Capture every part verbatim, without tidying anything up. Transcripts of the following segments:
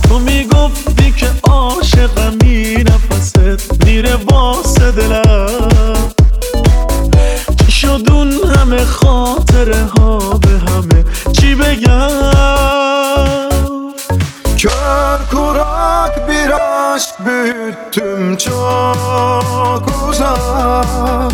تو میگفتی که عاشقمی، نفست میره واسه دلم. چی شد اون همه خاطره ها، به همه چی بگم؟ Kör kurak bir aşk büyüttüm çok uzak.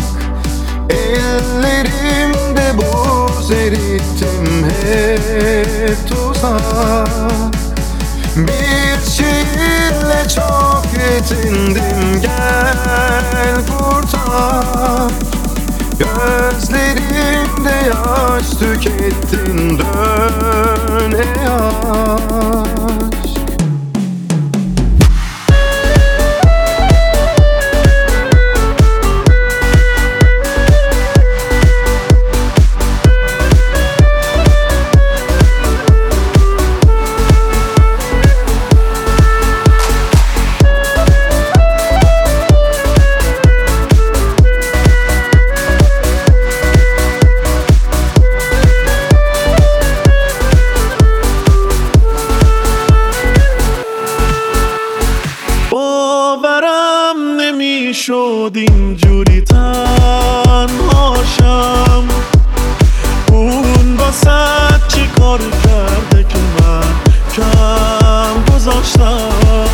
Ellerimde buz erittim hep tuzak. Bir şiirle çok yetindim, gel kurtar. Gözlerimde yaş tükettin, dön ey aşk. باورم نمیشد اینجوری تنهاشم. اون واسه چی کار کرده که من کم گذاشتم؟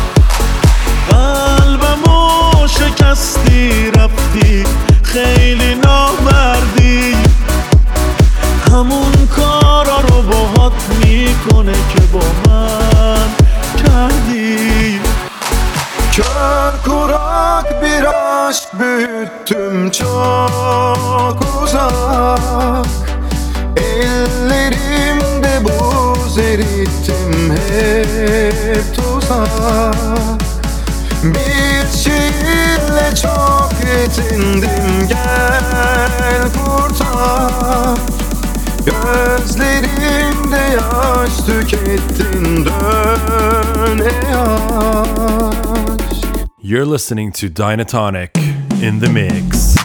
قلبمو شکستی رفتی، خیلی نامردی. همون کارا رو باهات میکنه که با من کردی. Kör kurak bir aşk büyüttüm çok uzak. Ellerimde buz erittim hep tuzak. Bir şiirle çok yetindim, gel kurtar. Gözlerimde yaş tükettin, dön ey aşk. You're listening to Dynatonic in the mix.